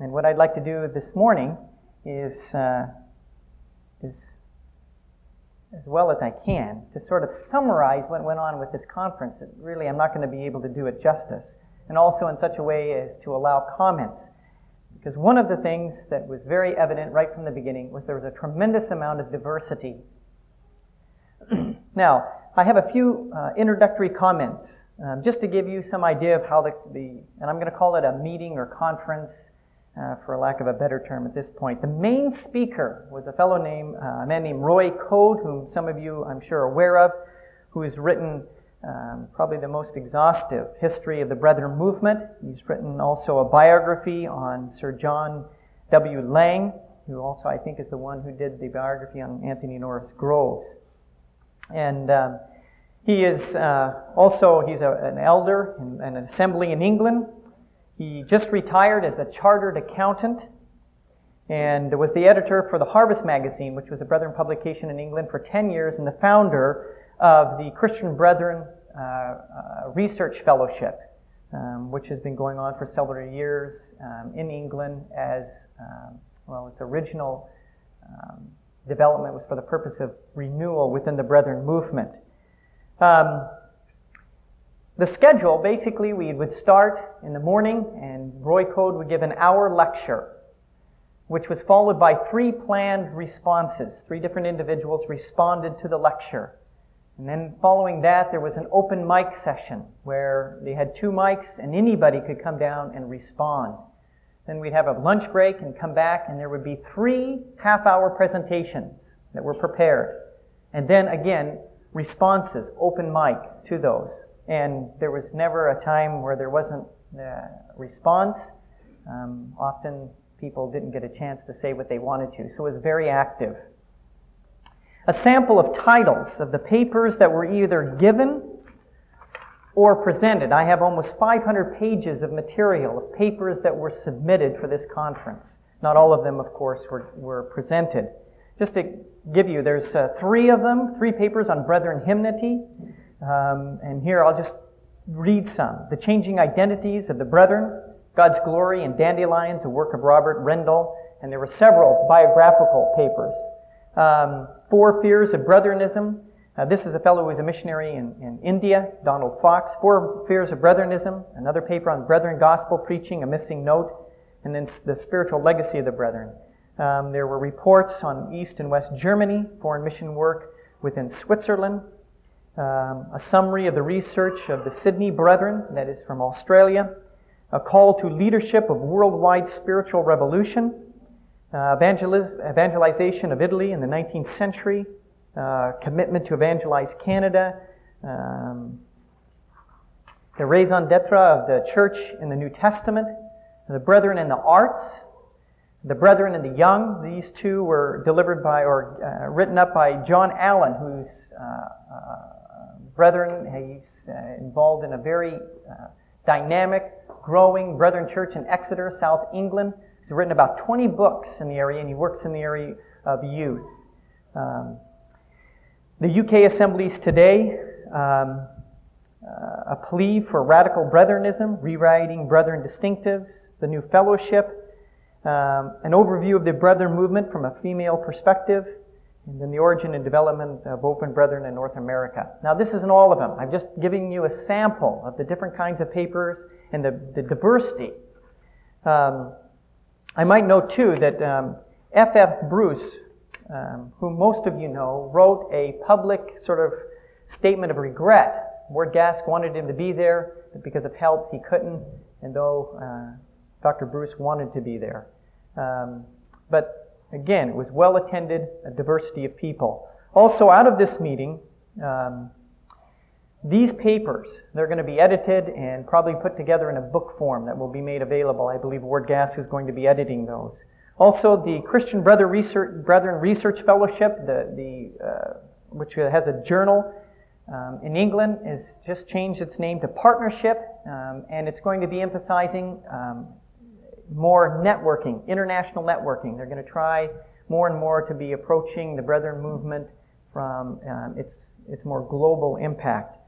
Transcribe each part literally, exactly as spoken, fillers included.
And what I'd like to do this morning is, uh, is as well as I can, to sort of summarize what went on with this conference. And really, I'm not going to be able to do it justice. And also in such a way as to allow comments. Because one of the things that was very evident right from the beginning was there was a tremendous amount of diversity. Now, I have a few uh, introductory comments, um, just to give you some idea of how the, the and I'm going to call it a meeting or conference, uh, for lack of a better term at this point. The main speaker was a fellow named, uh, a man named Roy Code, whom some of you, I'm sure, are aware of, who has written um, probably the most exhaustive history of the Brethren movement. He's written also a biography on Sir John W. Lang, who also I think is the one who did the biography on Anthony Norris Groves. And um, he is uh, also, he's a, an elder in, in an assembly in England. He just retired as a chartered accountant and was the editor for the Harvest magazine, which was a Brethren publication in England for ten years, and the founder of the Christian Brethren uh, uh, Research Fellowship, um, which has been going on for several years um, in England as, um, well, its original um, development was for the purpose of renewal within the Brethren movement. Um, the schedule, basically, we would start in the morning, and Roy Code would give an hour lecture, which was followed by three planned responses. Three different individuals responded to the lecture. And then following that, there was an open mic session where they had two mics and anybody could come down and respond. Then we'd have a lunch break and come back, and there would be three half-hour presentations that were prepared. And then again, responses, open mic to those. And there was never a time where there wasn't a response. Um, often people didn't get a chance to say what they wanted to, so it was very active. A sample of titles of the papers that were either given or presented. I have almost five hundred pages of material, of papers that were submitted for this conference. Not all of them, of course, were, were presented. Just to give you, there's uh, three of them, three papers on Brethren hymnody. Um, and here I'll just read some. The Changing Identities of the Brethren, God's Glory and Dandelions, a work of Robert Rendell. And there were several biographical papers. Um, Four Fears of Brethrenism. Uh, this is a fellow who was a missionary in, in India, Donald Fox. Four Fears of Brethrenism, another paper on Brethren Gospel Preaching, a missing note, and then the Spiritual Legacy of the Brethren. Um, there were reports on East and West Germany, foreign mission work within Switzerland, um, a summary of the research of the Sydney Brethren, that is from Australia, a call to leadership of worldwide spiritual revolution, uh, evangeliz- evangelization of Italy in the nineteenth century, Uh, commitment to evangelize Canada, um, the raison d'etre of the church in the New Testament, the Brethren in the Arts, the Brethren in the Young. These two were delivered by or uh, written up by John Allen, who's uh, uh, Brethren. He's uh, involved in a very uh, dynamic, growing Brethren church in Exeter, South England. He's written about twenty books in the area, and he works in the area of youth. Um, The U K assemblies today, um, uh, a plea for radical Brethrenism, rewriting Brethren distinctives, the new fellowship, um, an overview of the Brethren movement from a female perspective, and then the origin and development of Open Brethren in North America. Now, this isn't all of them. I'm just giving you a sample of the different kinds of papers and the, the diversity. Um, I might note, too, that um, F F Bruce, Um, who most of you know, wrote a public sort of statement of regret. Ward Gask wanted him to be there, but because of health he couldn't, and though uh, Doctor Bruce wanted to be there. Um, but again, it was well attended, a diversity of people. Also out of this meeting, um, these papers, they're going to be edited and probably put together in a book form that will be made available. I believe Ward Gask is going to be editing those. Also, the Christian Brethren Research, Brethren Research Fellowship, the, the uh, which has a journal um, in England, has just changed its name to Partnership, um, and it's going to be emphasizing um, more networking, international networking. They're going to try more and more to be approaching the Brethren movement from um, its its more global impact.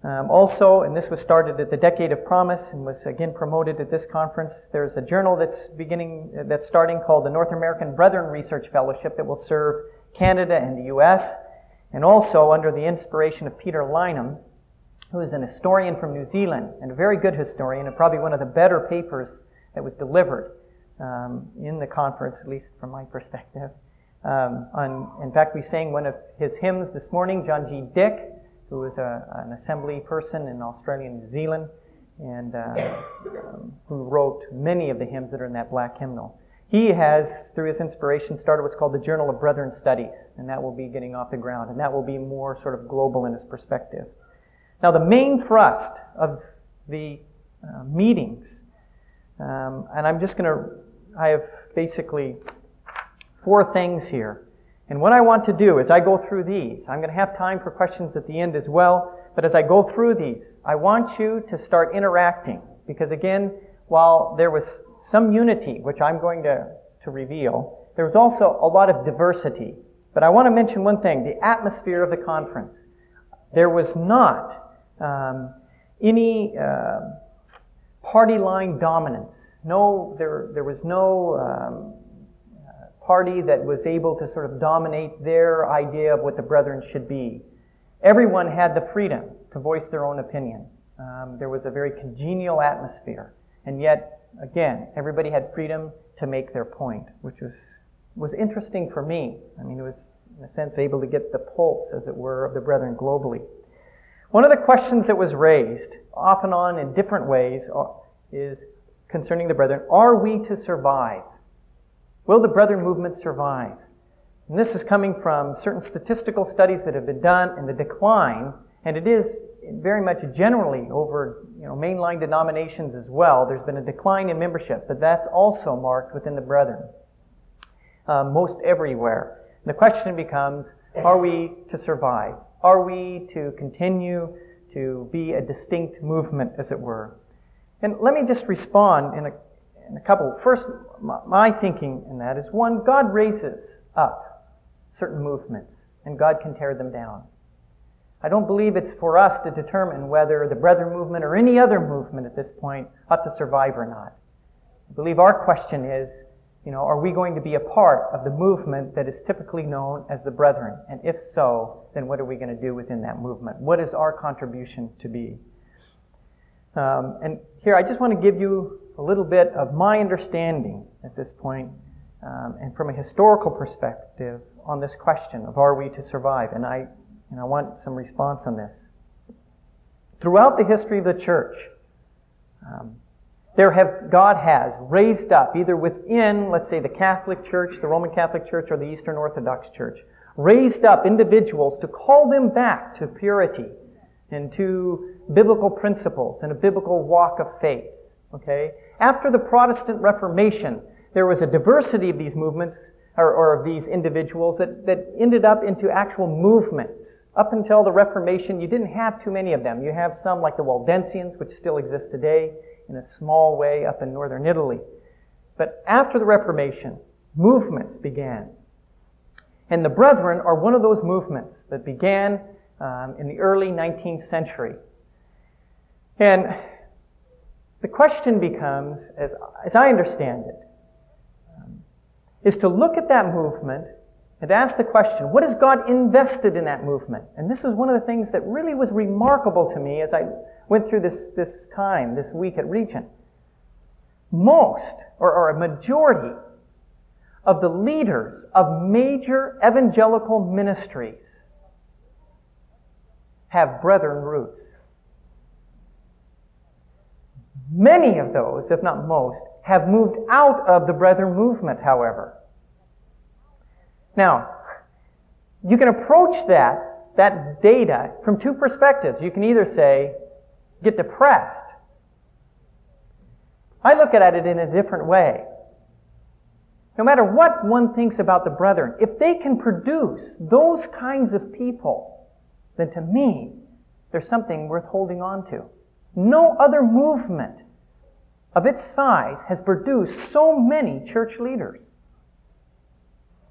Um, also, and this was started at the Decade of Promise and was again promoted at this conference, there's a journal that's beginning, that's starting called the North American Brethren Research Fellowship that will serve Canada and the U S, and also under the inspiration of Peter Lynham, who is an historian from New Zealand, and a very good historian, and probably one of the better papers that was delivered um, in the conference, at least from my perspective. Um, on, in fact, we sang one of his hymns this morning, John G. Dick, who was a, an assembly person in Australia and New Zealand, and uh, um, who wrote many of the hymns that are in that black hymnal. He has, through his inspiration, started what's called the Journal of Brethren Studies, and that will be getting off the ground, and that will be more sort of global in its perspective. Now, the main thrust of the uh, meetings, um, and I'm just going to, I have basically four things here. And what I want to do as I go through these, I'm going to have time for questions at the end as well, but as I go through these, I want you to start interacting, because again, while there was some unity, which I'm going to, to reveal, there was also a lot of diversity. But I want to mention one thing, the atmosphere of the conference. There was not um, any uh, party line dominance. No, there, there was no um, party that was able to sort of dominate their idea of what the brethren should be. Everyone had the freedom to voice their own opinion. Um, there was a very congenial atmosphere. And yet, again, everybody had freedom to make their point, which was, was interesting for me. I mean, it was, in a sense, able to get the pulse, as it were, of the brethren globally. One of the questions that was raised, off and on in different ways, is concerning the brethren, are we to survive? Will the Brethren movement survive? And this is coming from certain statistical studies that have been done in the decline, and it is very much generally over, you know, mainline denominations as well. There's been a decline in membership, but that's also marked within the Brethren, uh, most everywhere. And the question becomes, are we to survive? Are we to continue to be a distinct movement, as it were? And let me just respond in a In a couple. First, my thinking in that is, one, God raises up certain movements, and God can tear them down. I don't believe it's for us to determine whether the Brethren movement or any other movement at this point ought to survive or not. I believe our question is, you know, are we going to be a part of the movement that is typically known as the Brethren? And if so, then what are we going to do within that movement? What is our contribution to be? Um, and here, I just want to give you a little bit of my understanding at this point, um, and from a historical perspective on this question of are we to survive? And I, and I want some response on this. Throughout the history of the church, um, there have God has raised up, either within, let's say, the Catholic Church, the Roman Catholic Church, or the Eastern Orthodox Church, raised up individuals to call them back to purity and to biblical principles and a biblical walk of faith. Okay? After the Protestant Reformation, there was a diversity of these movements, or, or of these individuals, that, that ended up into actual movements. Up until the Reformation, you didn't have too many of them. You have some like the Waldensians, which still exist today in a small way up in northern Italy. But after the Reformation, movements began. And the Brethren are one of those movements that began um, in the early nineteenth century. And the question becomes, as, as I understand it, um, is to look at that movement and ask the question, what has God invested in that movement? And this is one of the things that really was remarkable to me as I went through this, this time, this week at Regent. Most, or, or a majority, of the leaders of major evangelical ministries have Brethren roots. Many of those, if not most, have moved out of the Brethren movement, however. Now, you can approach that, that data from two perspectives. You can either say, get depressed. I look at it in a different way. No matter what one thinks about the Brethren, if they can produce those kinds of people, then to me, there's something worth holding on to. No other movement of its size has produced so many church leaders.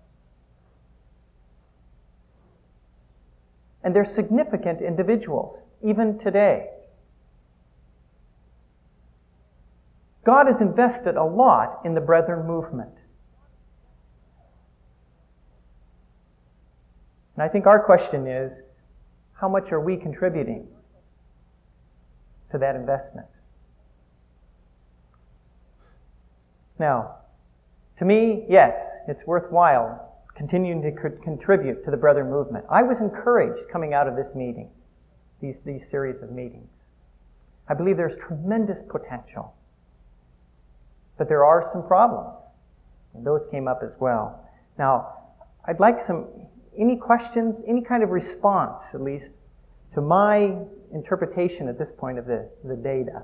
And they're significant individuals. even today. God has invested a lot in the Brethren movement. And I think our question is, how much are we contributing to that investment? Now, to me, yes, it's worthwhile continuing to co- contribute to the Brethren movement. I was encouraged coming out of this meeting, these, these series of meetings. I believe there's tremendous potential. But there are some problems, and those came up as well. Now, I'd like some, any questions, any kind of response, at least, to my interpretation at this point of the, the data.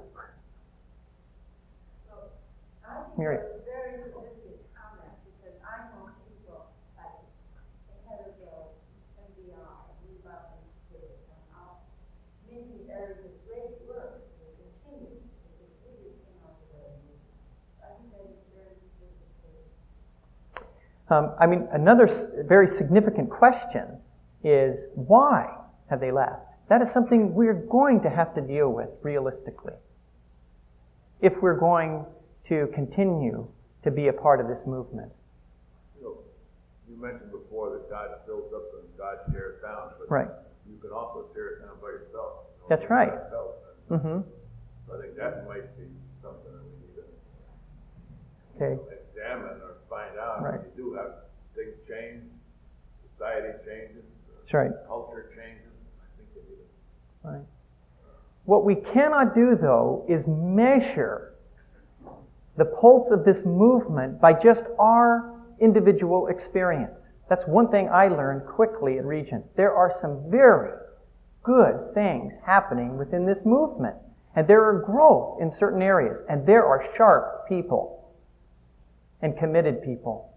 Mary. Very significant comment, because I know people like Heatherville and beyond, we love them too. And how many areas of great work will continue to continue in our way. I think that is very significant. Um, I mean, another s- very significant question is, why have they left? That is something we're going to have to deal with realistically, if we're going to continue to be a part of this movement. You know, you mentioned before that God builds up and God tears down, but Right. you can also tear it down by yourself. You know, That's by right. yourself. Mm-hmm. So I think that might be something that we need to Okay. examine or find out. Right. You do have things change, society changes, That's right. culture changes. I think we need to. Right. What we cannot do, though, is measure the pulse of this movement by just our individual experience. That's one thing I learned quickly at Regent. There are some very good things happening within this movement, and there are growth in certain areas, and there are sharp people and committed people.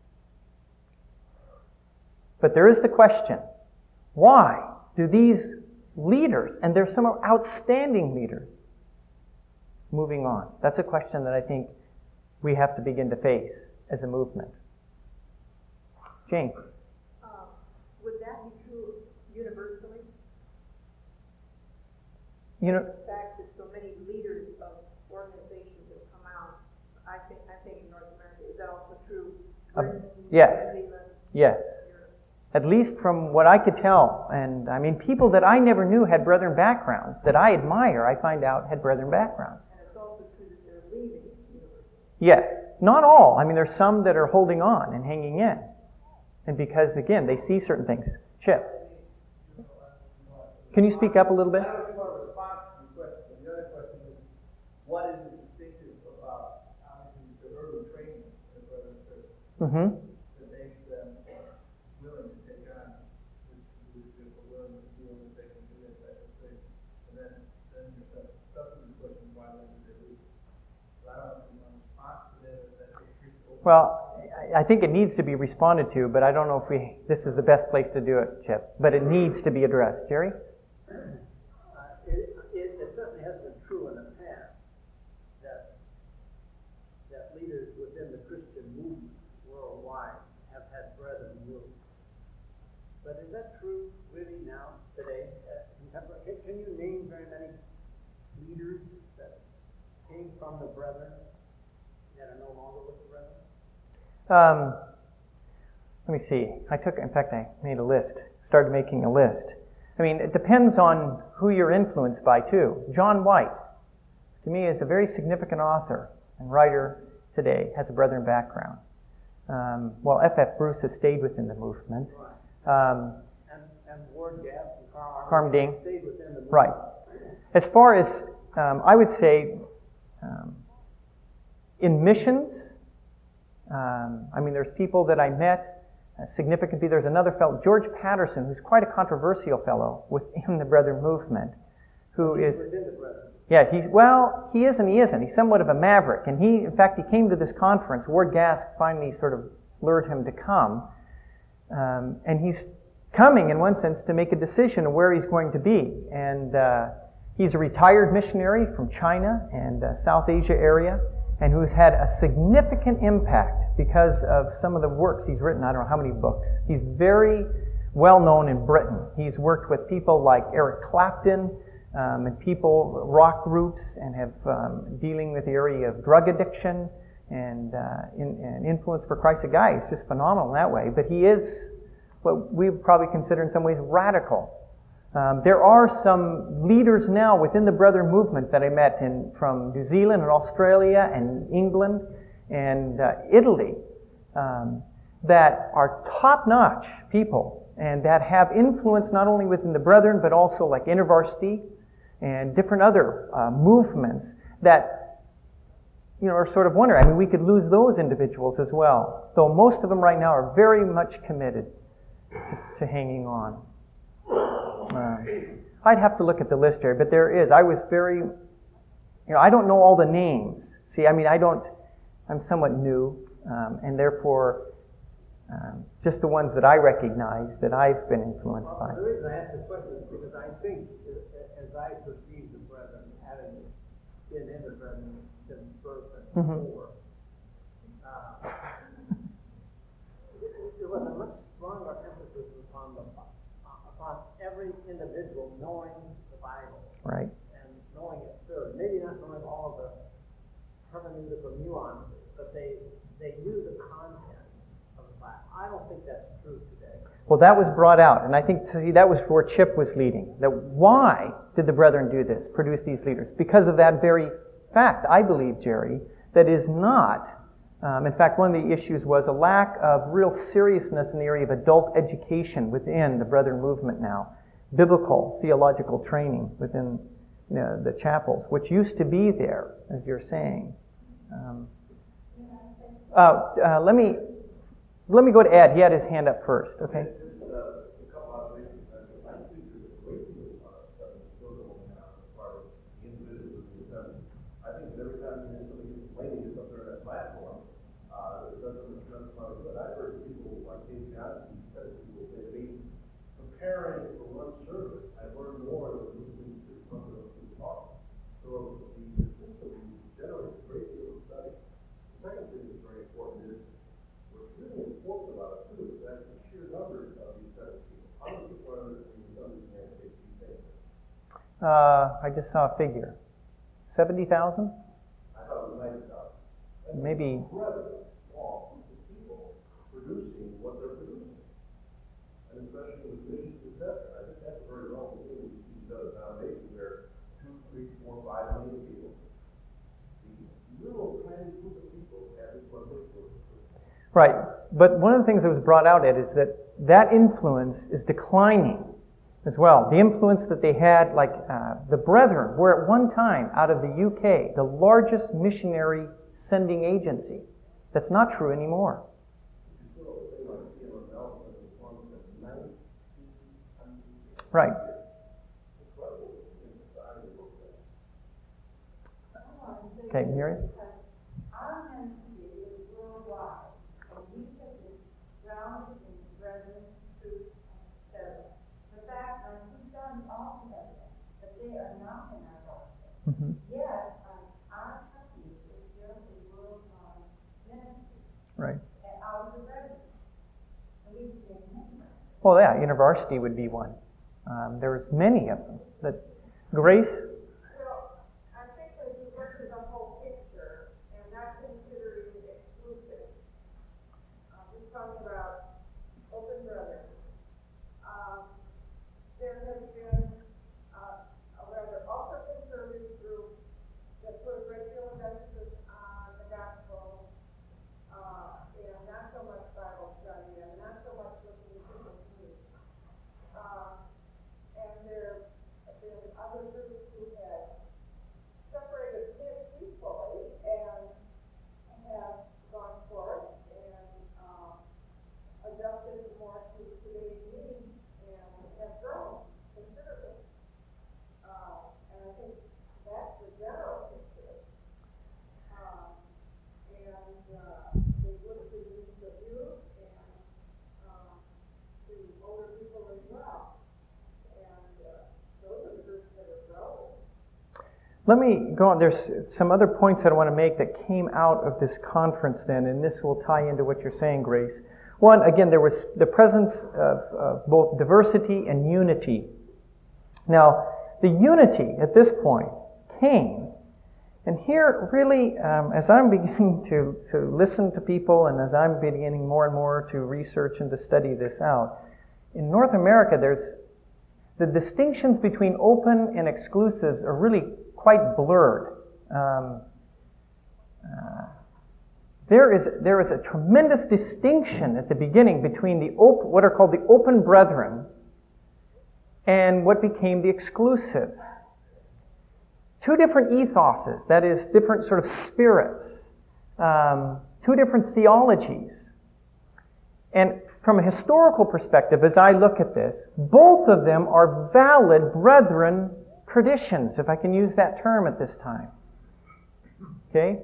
But there is the question, why do these leaders, and there's some outstanding leaders, moving on? That's a question that I think we have to begin to face as a movement. Jane? Uh, would that be true universally? You know, The fact that so many leaders of organizations have come out, I think, I think in North America, is that also true? Uh, Britain, yes. New Zealand, yes. Europe? At least from what I could tell, and I mean, people that I never knew had Brethren backgrounds, that I admire, I find out had Brethren backgrounds. And it's also true that they're leaving university. Yes. Not all. I mean, there's some that are holding on and hanging in. And because, again, they see certain things. Chip? Can you speak up a little bit? That was more of a response to the question. The other question is, what is distinctive about obviously the early training of Brethren Church Mm-hmm. that makes them willing to take on this leadership, or willing to feel that they can do that type of thing? And then, then your sub- subsequent question, why then did they leave? So I don't know if you want to respond to that, or that it's open. Well, I think it needs to be responded to, but I don't know if we, this is the best place to do it, Chip. But it needs to be addressed. Jerry? Uh, it, it, it certainly has been true in the past that that leaders within the Christian movement worldwide have had brethren moved. But is that true really now, today? Uh, contemporary? Can, can you name very many leaders that came from the brethren that are no longer with the brethren? Um, let me see. I took, in fact, I made a list, started making a list. I mean, it depends on who you're influenced by, too. John White, to me, is a very significant author and writer today, has a Brethren background. Um, well, F F Bruce has stayed within the movement. Um, And, and Ward Gap and Carl Harmding. stayed within the movement. right. As far as, um, I would say, um, in missions, um, I mean, there's people that I met, uh, significant people. There's another fellow, George Patterson, who's quite a controversial fellow within the Brethren movement, who is, Within the brethren. yeah, he's, well, he is and he isn't. He's somewhat of a maverick. And he, in fact, he came to this conference. Ward Gask finally sort of lured him to come. Um, and he's coming, in one sense, to make a decision of where he's going to be. And uh, he's a retired missionary from China and uh, South Asia area, and who's had a significant impact because of some of the works he's written. I don't know how many books. He's very well known in Britain. He's worked with people like Eric Clapton um, and people, rock groups, and have um, dealing with the area of drug addiction and, uh, in, and influence for Christ. The guy is just phenomenal in that way, but he is what we would probably consider in some ways radical. Um, there are some leaders now within the Brethren movement that I met in from New Zealand and Australia and England and uh, Italy um, that are top-notch people and that have influence not only within the Brethren but also like InterVarsity and different other uh, movements that, you know, are sort of wondering. I mean, we could lose those individuals as well, though most of them right now are very much committed to, to hanging on. Uh, I'd have to look at the list here, but there is. I was very, you know, I don't know all the names. See, I mean, I don't, I'm somewhat new, um, and therefore, um, just the ones that I recognize that I've been influenced Well, by. the reason I ask this question is because I think, as I perceive the Brethren, having been in the Brethren since birth and Mhm. before, uh, there was a much stronger emphasis upon the upon every individual knowing the Bible Right. and knowing it thoroughly. Maybe not knowing all of the hermeneutical nuances, but they they knew the content of the Bible. I don't think that's true today. Well, that was brought out, and I think, see, that was where Chip was leading. That why did the Brethren do this, produce these leaders? Because of that very fact, I believe, Jerry, that is not, um, in fact, one of the issues was a lack of real seriousness in the area of adult education within the Brethren movement now. Biblical, theological training within, you know, the chapels, which used to be there, as you're saying. Um, uh, uh, let me let me go to Ed. He had his hand up first. Okay. Just uh, a couple observations. I think there's a great deal of stuff that's still going on as far as the individuals in the assembly. I think that every time you hear somebody complaining to something on that platform, uh, it doesn't doesn't sound good. I've heard people like Dave Johnson, said people say they preparing for one service. I learned more than listening to some of those who talk. So the system generates a great deal of study. The second thing that's very important is what's really important about it too is that the sheer numbers of these set of people. How many people are there in the United States these days? Uh, I just saw a figure. seventy thousand? I thought it was ninety thousand. Maybe. Incredibly small group of people producing what they're producing. And especially with missions, et cetera. I think that's a very relevant thing. We see these other foundations where two, three, four, five million people. The little tiny group of people have this one big group. Right. But one of the things that was brought out, Ed, is that that influence is declining as well. The influence that they had, like uh, the Brethren were at one time, out of the U K, the largest missionary sending agency. That's not true anymore. Right. Okay, Miriam? Our ministry is worldwide, and we have been grounded in brethren, truth, et cetera. In fact, my two sons also have that, but they are not in our gospel. Mm-hmm. Yet, um, our company is still a worldwide ministry, Right. and out of the brethren. And we've been many. Well, yeah, InterVarsity would be one. Um, there was many of them. That Grace? Well, I think when you look at the whole picture and not considering it exclusive, uh, we're talking about open brothers. Um, there has been uh, a rather ultra conservative group that put a great deal of emphasis on the gospel, uh, and not so much Bible study and not so much listening to the news. Uh, and there have been other groups who have separated peacefully and have gone forth and uh, adjusted more to today's needs and have grown considerably. Uh, and I think that's the general picture. Uh, and uh, they look to the needs of youth and uh, to older people as well. And uh, those are the groups that are growing. Let me go on. There's some other points that I want to make that came out of this conference then, and this will tie into what you're saying, Grace. One, again, there was the presence of, of both diversity and unity. Now, the unity at this point came, and here really, um, as I'm beginning to, to listen to people and as I'm beginning more and more to research and to study this out, in North America there's the distinctions between open and exclusives are really quite blurred. Um, uh, there is there is a tremendous distinction at the beginning between the op- what are called the open brethren and what became the exclusives. Two different ethoses, that is, different sort of spirits, um, two different theologies. And from a historical perspective, as I look at this, both of them are valid brethren traditions, if I can use that term at this time. Okay?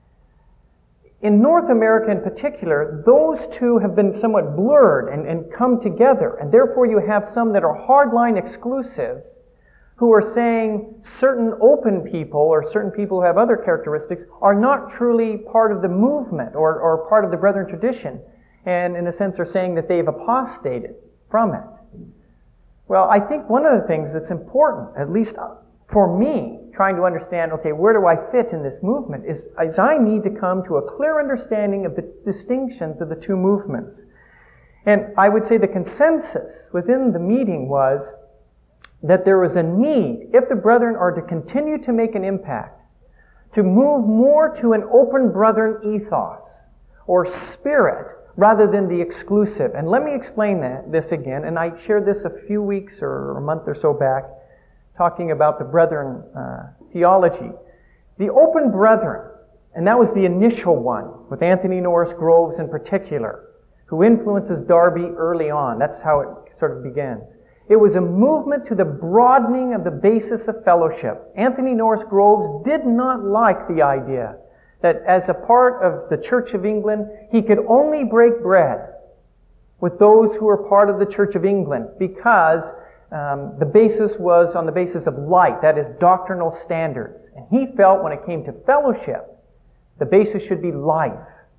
In North America in particular, those two have been somewhat blurred and, and come together, and therefore you have some that are hardline exclusives who are saying certain open people or certain people who have other characteristics are not truly part of the movement or, or part of the brethren tradition, and in a sense are saying that they've apostated from it. Well, I think one of the things that's important, at least for me, trying to understand, okay, where do I fit in this movement, is, is I need to come to a clear understanding of the distinctions of the two movements. And I would say the consensus within the meeting was that there was a need, if the brethren are to continue to make an impact, to move more to an open brethren ethos or spirit rather than the exclusive. And let me explain that this again, and I shared this a few weeks or a month or so back, talking about the brethren uh, theology. The open brethren, and that was the initial one, with Anthony Norris Groves in particular, who influences Darby early on. That's how it sort of begins. It was a movement to the broadening of the basis of fellowship. Anthony Norris Groves did not like the idea that as a part of the Church of England, he could only break bread with those who were part of the Church of England because um, the basis was on the basis of light, that is, doctrinal standards. And he felt when it came to fellowship, the basis should be life,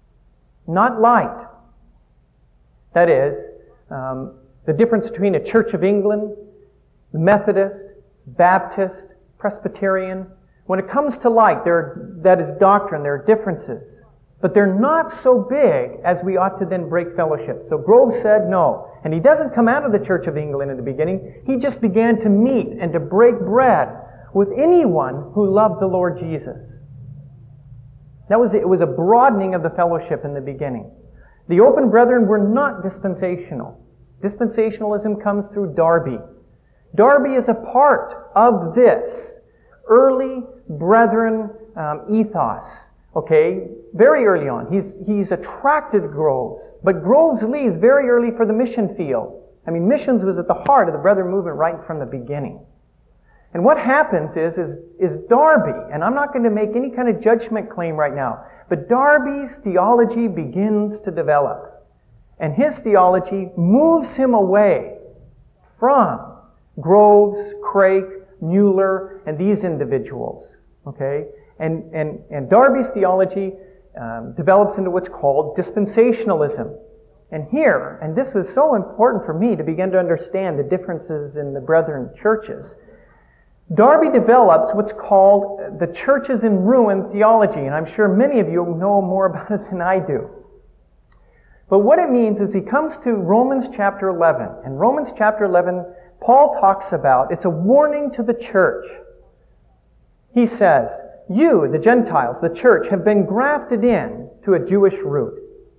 not light. That is, um, the difference between a Church of England, Methodist, Baptist, Presbyterian, when it comes to light, there are, that is doctrine, there are differences. But they're not so big as we ought to then break fellowship. So Groves said no. And he doesn't come out of the Church of England in the beginning. He just began to meet and to break bread with anyone who loved the Lord Jesus. That was, it was a broadening of the fellowship in the beginning. The open brethren were not dispensational. Dispensationalism comes through Darby. Darby is a part of this early brethren um, ethos. Okay, very early on. He's he's attracted to Groves. But Groves leaves very early for the mission field. I mean, missions was at the heart of the brethren movement right from the beginning. And what happens is, is, is Darby, and I'm not going to make any kind of judgment claim right now, but Darby's theology begins to develop. And his theology moves him away from Groves, Craik, Mueller, and these individuals. Okay? And, and, and Darby's theology um, develops into what's called dispensationalism. And here, and this was so important for me to begin to understand the differences in the brethren churches, Darby develops what's called the churches in ruin theology, and I'm sure many of you know more about it than I do. But what it means is he comes to Romans chapter eleven. And Romans chapter eleven, Paul talks about, it's a warning to the church. He says, you, the Gentiles, the church, have been grafted in to a Jewish root.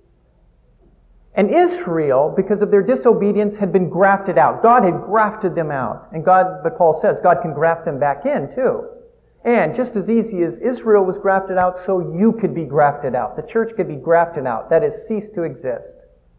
And Israel, because of their disobedience, had been grafted out. God had grafted them out. And God, but Paul says, God can graft them back in too. And just as easy as Israel was grafted out, so you could be grafted out. The church could be grafted out. That is, cease to exist.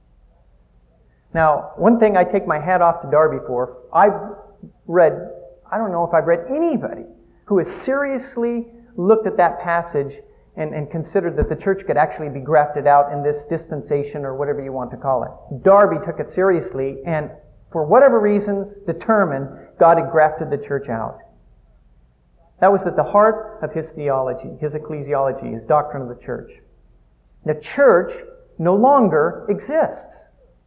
Now, one thing I take my hat off to Darby for, I've read, I don't know if I've read anybody who has seriously looked at that passage and, and considered that the church could actually be grafted out in this dispensation or whatever you want to call it. Darby took it seriously and, for whatever reasons, determined God had grafted the church out. That was at the heart of his theology, his ecclesiology, his doctrine of the church. The church no longer exists.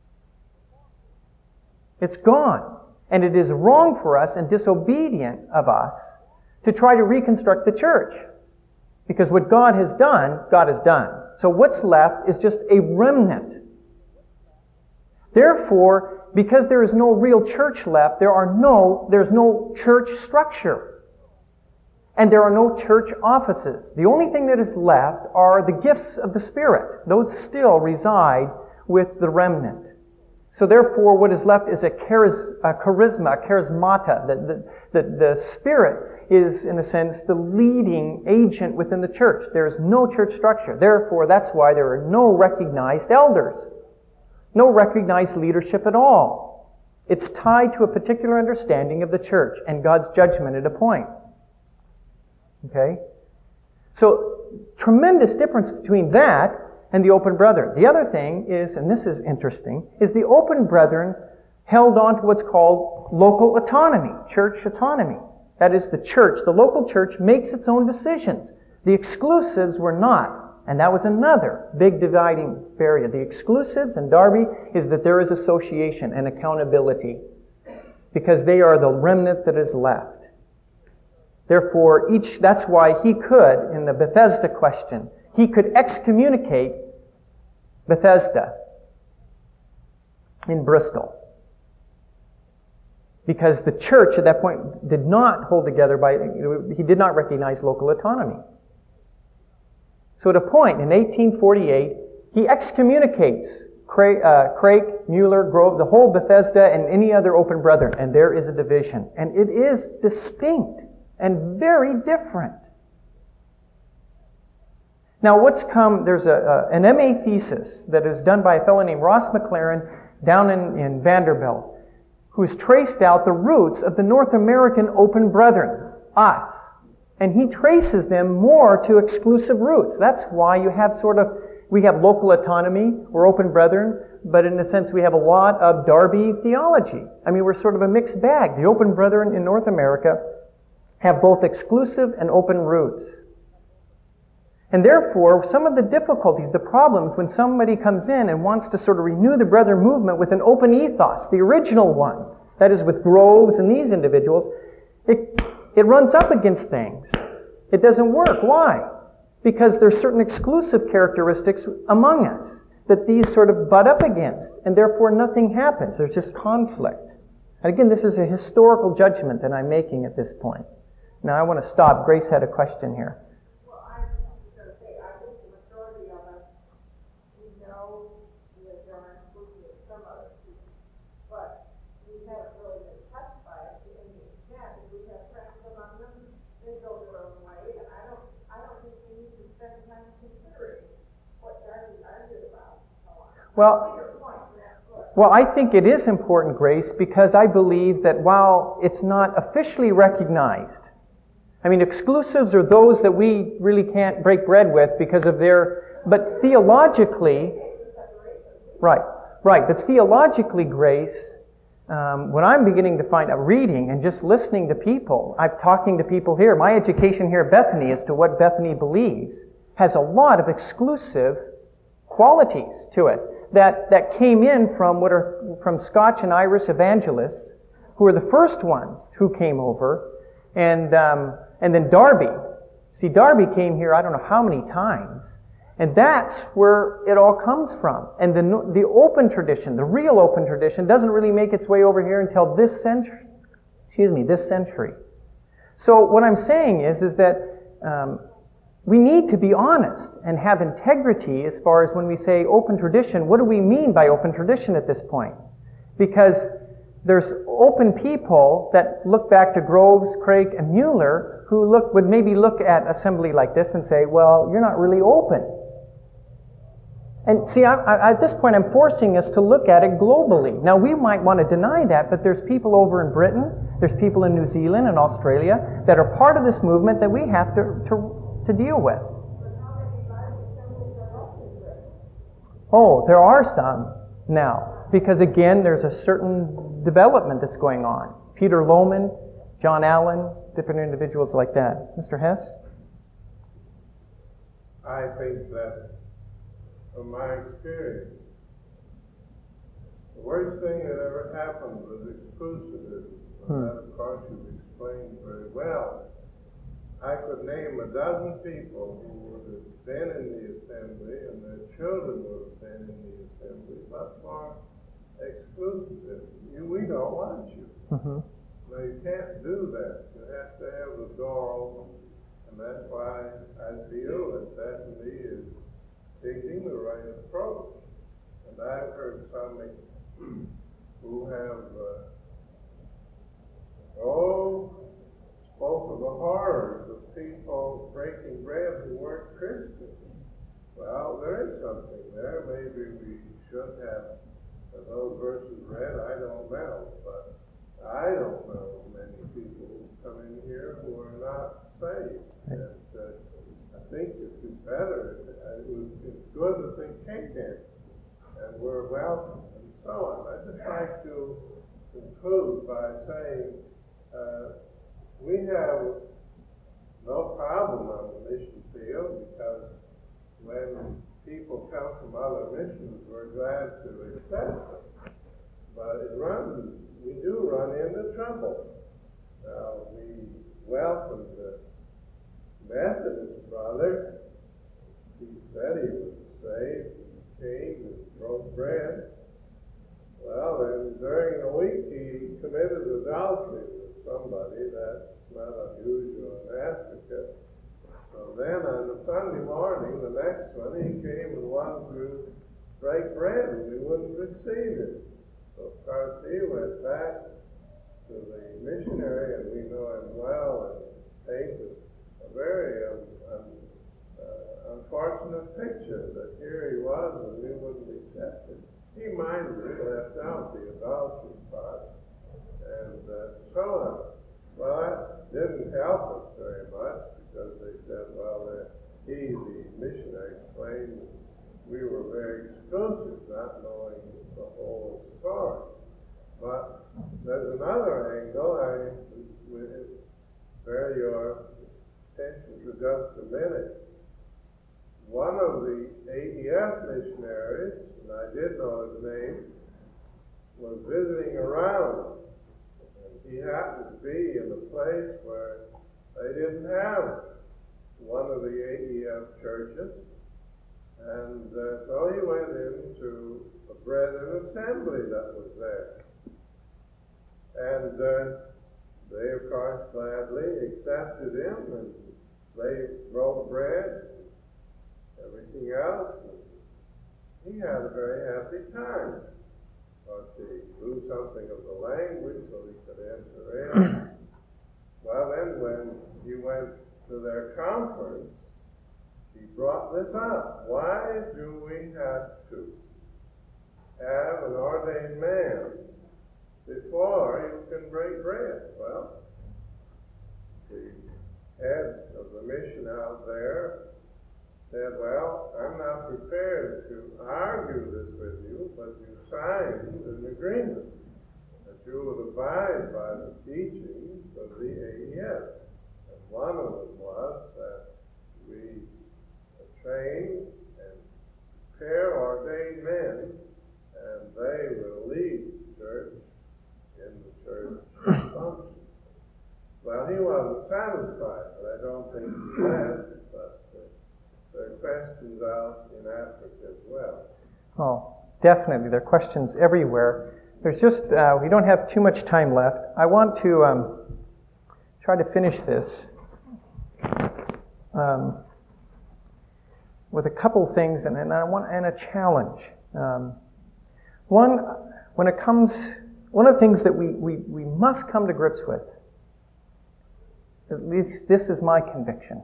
It's gone. And it is wrong for us and disobedient of us to try to reconstruct the church. Because what God has done, God has done. So what's left is just a remnant. Therefore, because there is no real church left, there are no, there's no church structure. And there are no church offices. The only thing that is left are the gifts of the Spirit. Those still reside with the remnant. So therefore, what is left is a, chariz- a charisma, a charismata. The, the, the, the Spirit is, in a sense, the leading agent within the church. There is no church structure. Therefore, that's why there are no recognized elders. No recognized leadership at all. It's tied to a particular understanding of the church and God's judgment at a point. Okay? So, tremendous difference between that and the open brethren. The other thing is, and this is interesting, is the open brethren held on to what's called local autonomy, church autonomy. That is, the church, the local church, makes its own decisions. The exclusives were not. And that was another big dividing barrier. The exclusives in Darby is that there is association and accountability because they are the remnant that is left. Therefore, each, that's why he could, in the Bethesda question, he could excommunicate Bethesda in Bristol. Because the church at that point did not hold together by, he did not recognize local autonomy. So at a point in eighteen forty-eight, he excommunicates Craig, uh, Craig, Mueller, Grove, the whole Bethesda, and any other open brethren. And there is a division. And it is distinct and very different. Now what's come, there's a, a, an M A thesis that is done by a fellow named Ross McLaren down in, in Vanderbilt, who's traced out the roots of the North American open brethren, us. And he traces them more to exclusive roots. That's why you have sort of, we have local autonomy, we're open brethren, but in a sense we have a lot of Darby theology. I mean, we're sort of a mixed bag. The open brethren in North America have both exclusive and open roots. And therefore, some of the difficulties, the problems, when somebody comes in and wants to sort of renew the brethren movement with an open ethos, the original one, that is with Groves and these individuals, it It runs up against things. It doesn't work. Why? Because there's certain exclusive characteristics among us that these sort of butt up against, and therefore nothing happens. There's just conflict. And again, this is a historical judgment that I'm making at this point. Now I want to stop. Grace had a question here. Well, I was going to say, I think the majority of us, we know that there are exclusive some other people, but we haven't really been touched by it to any extent. We have friends among them, they go their own way, and I don't, I don't think we need to spend time considering what Darby argued about and so on. Well, Your point, that's good. Well, I think it is important, Grace, because I believe that while it's not officially recognized, I mean, exclusives are those that we really can't break bread with because of their, but theologically, right, right, but theologically, Grace, um, when I'm beginning to find out, reading and just listening to people, I'm talking to people here, my education here at Bethany as to what Bethany believes has a lot of exclusive qualities to it that, that came in from what are from Scotch and Irish evangelists who were the first ones who came over, and um, and then Darby. See, Darby came here I don't know how many times, and that's where it all comes from. And the the open tradition, the real open tradition, doesn't really make its way over here until this century. Excuse me, this century. So what I'm saying is, is that um, we need to be honest and have integrity as far as when we say open tradition. What do we mean by open tradition at this point? Because there's open people that look back to Groves, Craig, and Mueller who look would maybe look at assembly like this and say, well, you're not really open. And see, I, I, at this point, I'm forcing us to look at it globally. Now, we might want to deny that, but there's people over in Britain, there's people in New Zealand and Australia that are part of this movement that we have to, to, to deal with. Oh, there are some now. Because again, there's a certain development that's going on. Peter Lohman, John Allen, different individuals like that. Mister Hess? I think that from my experience, the worst thing that ever happened was exclusivism. Hmm. That, of course, you've explained very well. I could name a dozen people who would have been in the assembly and their children would have been in the assembly, but for exclusivism. You, we don't want you. Mm-hmm. No, you can't do that. You have to have the door open, and that's why I feel that Bethany is taking the right approach. And I've heard some who have, uh, oh, spoke of the horrors of people breaking bread who weren't Christians. Well, there is something there. Maybe we should have those verses read. I don't know, but I don't know many people who come in here who are not saved. And uh, I think it'd be better. It was, it's good that they came in and were welcome and so on. I'd just like to conclude by saying uh, we have no problem on the mission field because when people come from other missions, we're glad to accept them. But it runs, we do run into trouble. Now, we welcomed the Methodist brother. He said he was saved, and came and broke bread. Well, then during the week he committed adultery with somebody. That's not unusual in Africa. So then on the Sunday morning, the next one, he came and wanted to break bread, and we wouldn't receive him. So of course he went back to the missionary, and we know him well, and painted a very um, um, uh, unfortunate picture that here he was and we wouldn't accept him. He minded, left out the adultery part, and uh, so on. Well, that didn't help us very much, because they said, well, uh, he, the missionary, explained we were very exclusive, not knowing the whole story. But there's another angle. I will bear your attention for just a minute. One of the A E F missionaries, and I did know his name, was visiting around. And he happened to be in a place where they didn't have one of the A E F churches. And uh, so he went into a Brethren assembly that was there. And uh, they, of course, gladly accepted him, and they broke bread and everything else. And he had a very happy time. Of course, he knew something of the language, so he could enter in. Well, then when he went to their conference, he brought this up. Why do we have to have an ordained man before you can break bread? Well, the head of the mission out there said, well, I'm not prepared to argue this with you, but you signed an agreement that you would abide by the teachings of the A E F. And one of them was that we train and prepare ordained men, and they will lead the church in the church function. Well, he wasn't satisfied, but I don't think he has. But uh, there are questions out in Africa as well. Oh, definitely. There are questions everywhere. There's just, uh, we don't have too much time left. I want to um, try to finish this um, with a couple things and, and I want and a challenge. Um, one, when it comes, one of the things that we, we, we must come to grips with, at least this is my conviction,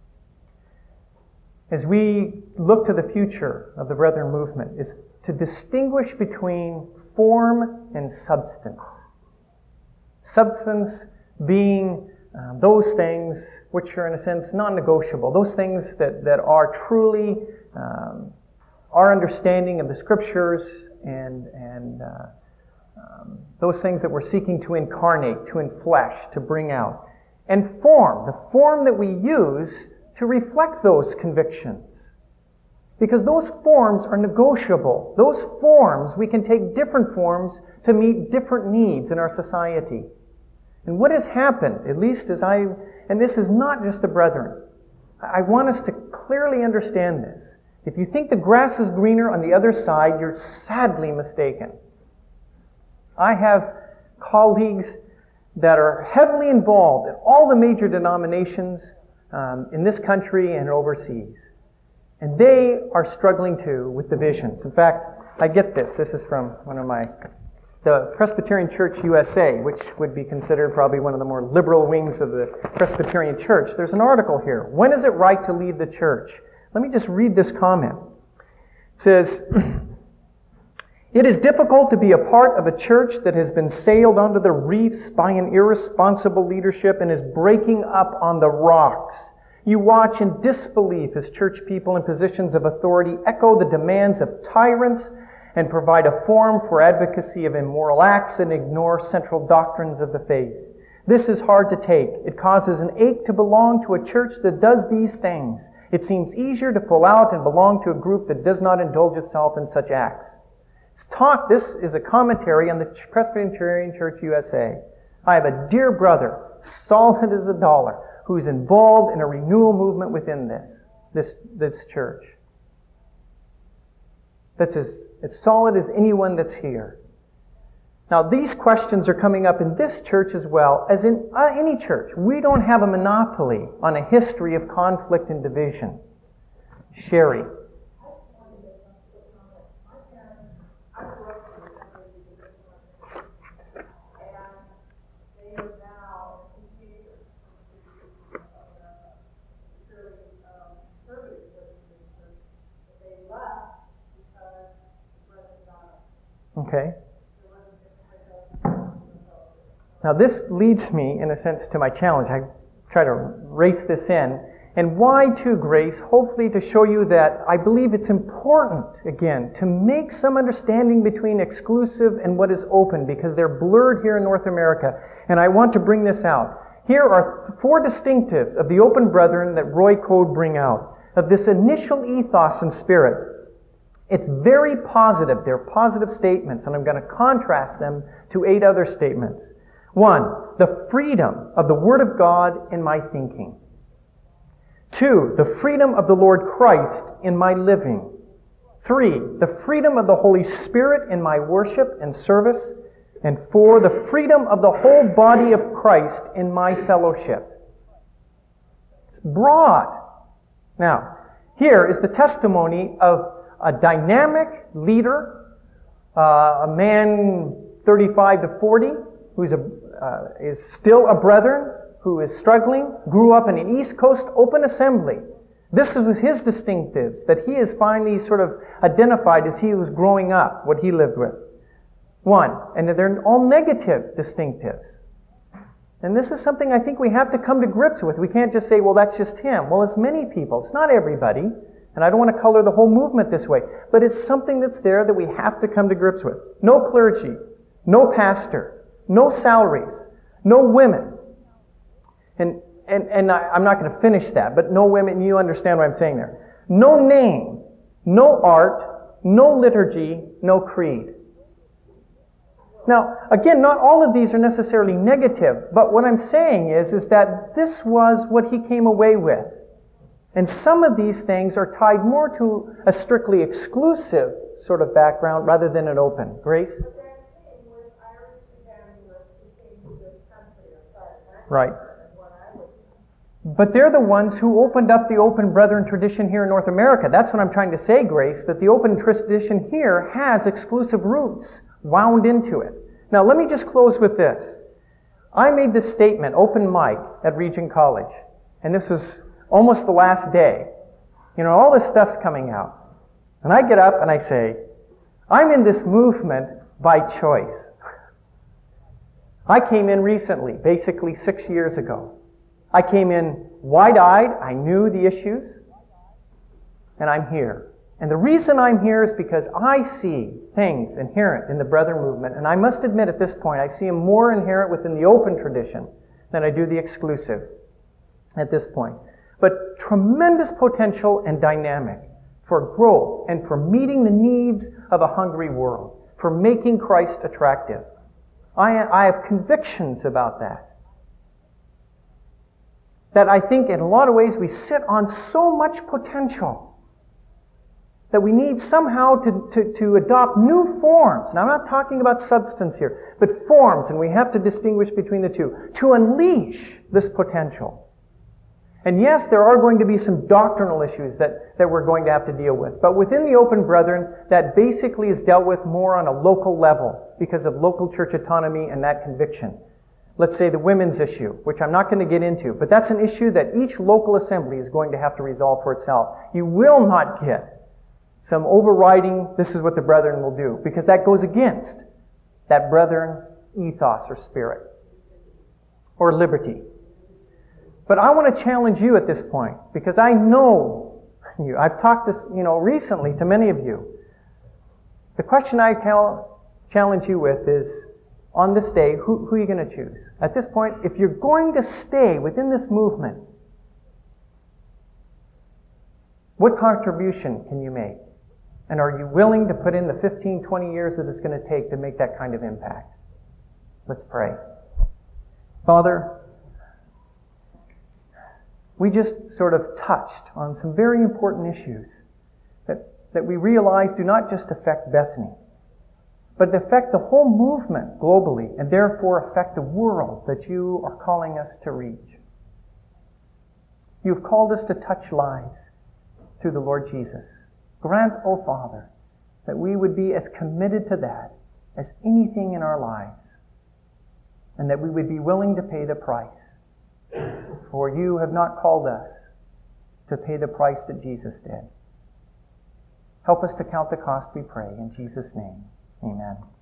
as we look to the future of the Brethren movement, is to distinguish between form and substance. Substance being um, those things which are, in a sense, non-negotiable, those things that, that are truly um, our understanding of the Scriptures and, and uh, um, those things that we're seeking to incarnate, to enflesh, to bring out. And form, the form that we use to reflect those convictions. Because those forms are negotiable. Those forms, we can take different forms to meet different needs in our society. And what has happened, at least as I, and this is not just the brethren, I want us to clearly understand this. If you think the grass is greener on the other side, you're sadly mistaken. I have colleagues that are heavily involved in all the major denominations um, in this country and overseas. And they are struggling too with divisions. In fact, I get this. This is from one of my, the Presbyterian Church U S A, which would be considered probably one of the more liberal wings of the Presbyterian Church. There's an article here. When is it right to leave the church? Let me just read this comment. It says, it is difficult to be a part of a church that has been sailed onto the reefs by an irresponsible leadership and is breaking up on the rocks. You watch in disbelief as church people in positions of authority echo the demands of tyrants and provide a forum for advocacy of immoral acts and ignore central doctrines of the faith. This is hard to take. It causes an ache to belong to a church that does these things. It seems easier to pull out and belong to a group that does not indulge itself in such acts. It's talk, this is a commentary on the Presbyterian Church U S A. I have a dear brother, solid as a dollar, who is involved in a renewal movement within this, this, this church. That's as, as solid as anyone that's here. Now, these questions are coming up in this church as well as in uh, any church. We don't have a monopoly on a history of conflict and division. Sherry. Okay. Now this leads me, in a sense, to my challenge. I try to race this in. And why to Grace? Hopefully to show you that I believe it's important, again, to make some understanding between exclusive and what is open, because they're blurred here in North America. And I want to bring this out. Here are four distinctives of the open brethren that Roy Code bring out, of this initial ethos and spirit. It's very positive. They're positive statements, and I'm going to contrast them to eight other statements. One, the freedom of the Word of God in my thinking. Two, the freedom of the Lord Christ in my living. Three, the freedom of the Holy Spirit in my worship and service. And four, the freedom of the whole body of Christ in my fellowship. It's broad. Now, here is the testimony of a dynamic leader, uh, a man thirty-five to forty, who's a, uh, is still a brethren, who is struggling, grew up in an East Coast open assembly. This is his distinctives that he has finally sort of identified as he was growing up, what he lived with. One, and they're all negative distinctives. And this is something I think we have to come to grips with. We can't just say, well, that's just him. Well, it's many people. It's not everybody. And I don't want to color the whole movement this way. But it's something that's there that we have to come to grips with. No clergy. No pastor. No salaries. No women. And and, and I, I'm not going to finish that, but no women, you understand what I'm saying there. No name. No art. No liturgy. No creed. Now, again, not all of these are necessarily negative, but what I'm saying is, is that this was what he came away with. And some of these things are tied more to a strictly exclusive sort of background rather than an open. Grace? Right. But they're the ones who opened up the open brethren tradition here in North America. That's what I'm trying to say, Grace, that the open tradition here has exclusive roots wound into it. Now, let me just close with this. I made this statement, open mic, at Regent College. And this was almost the last day. You know, all this stuff's coming out. And I get up and I say, I'm in this movement by choice. I came in recently, basically six years ago. I came in wide-eyed. I knew the issues. And I'm here. And the reason I'm here is because I see things inherent in the Brethren movement. And I must admit at this point, I see them more inherent within the open tradition than I do the exclusive at this point. But tremendous potential and dynamic. for growth, and for meeting the needs of a hungry world, for making Christ attractive. I, I have convictions about that. That I think in a lot of ways we sit on so much potential that we need somehow to, to, to adopt new forms. Now, I'm not talking about substance here, but forms, and we have to distinguish between the two, to unleash this potential. And yes, there are going to be some doctrinal issues that, that we're going to have to deal with. But within the Open Brethren, that basically is dealt with more on a local level because of local church autonomy and that conviction. Let's say the women's issue, which I'm not going to get into, but that's an issue that each local assembly is going to have to resolve for itself. You will not get some overriding, this is what the brethren will do, because that goes against that brethren ethos or spirit or liberty. But I want to challenge you at this point, because I know you. I've talked this, you know, recently to many of you. The question I cal- challenge you with is, on this day, who, who are you going to choose? At this point, if you're going to stay within this movement, what contribution can you make? And are you willing to put in the fifteen, twenty years that it's going to take to make that kind of impact? Let's pray. Father, we just sort of touched on some very important issues that, that we realize do not just affect Bethany, but affect the whole movement globally, and therefore affect the world that you are calling us to reach. You've called us to touch lives through the Lord Jesus. Grant, O Father, that we would be as committed to that as anything in our lives, and that we would be willing to pay the price. For you have not called us to pay the price that Jesus did. Help us to count the cost, we pray, in Jesus' name. Amen.